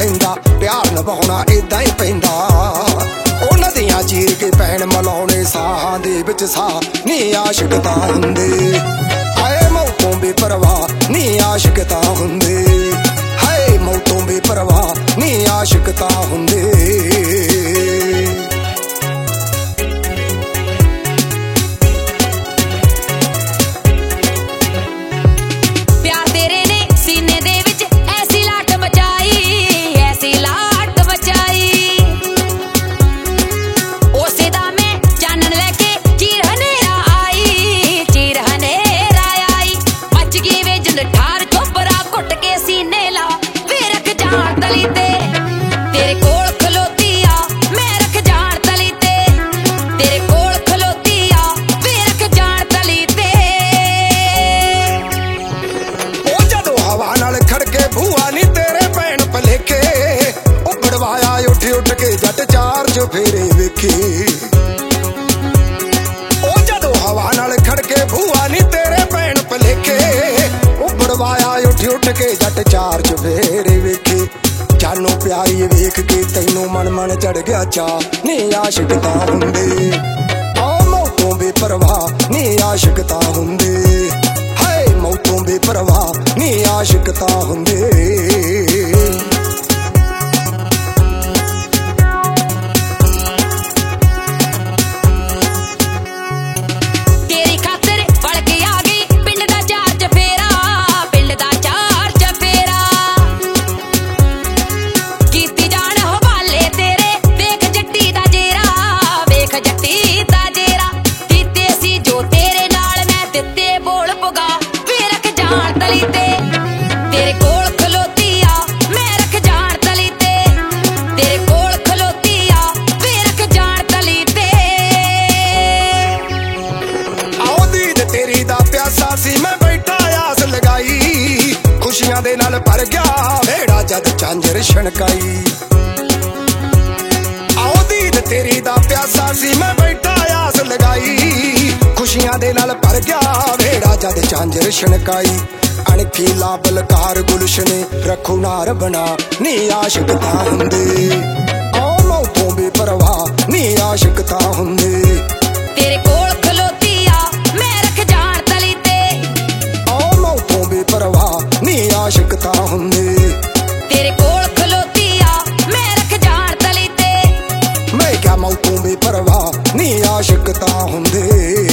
कहंदा प्यार निभाउणा इदां ही पैंदा। ओ नदियां चीर के पैण मलाउणे साहां दे विच साह नी आशिक तां हुंदे। हाय मौतों बेपरवाह नी आशिक तां हुंदे। हाय मौतों बेपरवाह नी आशिक तां हुंदे। उठ के जट चार चुफेरे वेखे ओ जदों हवा नाल खड़के भूआ नी तेरे पैण भलेखे। उबड़वाया उठ के जट चार चुफेरे वेखे। जानो प्यारी वेख के तैनू मन मन चढ़ गया चा नी आशिक तां हुंदे। आ मौतों बेपरवाह नी आशिक तां हुंदे। हाय मौतों बेपरवाह नी आशिक तां हुंदे। मैं बैठा आस लगाई खुशियां दे नाल भर गया वेड़ा जद झांझर छणकाई। आओ दीद तेरी दा प्यासा सी मैं बैठा आस लगाई खुशियां दे नाल भर गया वेड़ा जद झांझर छणकाई। अणखी लाबलकार गुलशने रखो नार बना नी आशिक तां हुंदे। आओ मौतों बेपरवाह नी आशिक तां हुंदे। तेरे कोल आशिक तां हुंदे। तेरे कोल खलोती आ मैं रख जान तली ते। मैं क्या मौतों बेपरवाह नी आशिक तां हुंदे।